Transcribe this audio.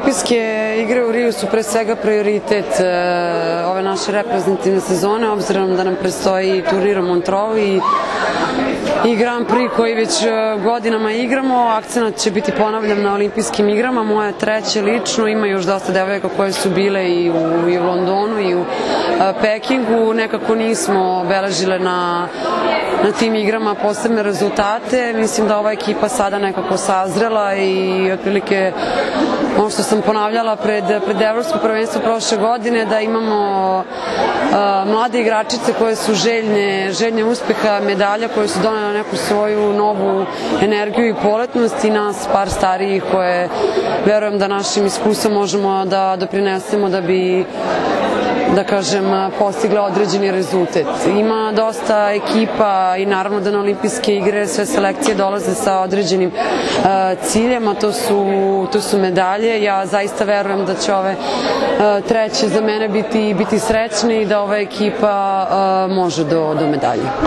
Olimpijske igre u Riju su pre svega prioritet ove naše reprezentativne sezone, obzirom da nam predstoji turnir u Montreux i Grand Prix koji već godinama igramo. Akcenat će biti, ponavljam, na olimpijskim igrama. Moja treća lično, ima još dosta devojaka koje su bile i u Londonu i u Pekingu. Nekako nismo obeležile na tim igrama posebne rezultate. Mislim da ova ekipa sada nekako sazrela i otprilike ono što sam ponavljala pred evropsko prvenstvo prošle godine, da imamo mlade igračice koje su željne uspeha, medalja, koje su donele neku svoju novu energiju i poletnost, i nas par starijih koje verujem da našim iskustvom možemo da doprinesemo da bi, da kažem, postigla određeni rezultat. Ima dosta ekipa i naravno da na olimpijske igre sve selekcije dolaze sa određenim ciljem, a to su medalje. Ja zaista verujem da će ove treće za mene biti srećne i da ova ekipa može do medalje.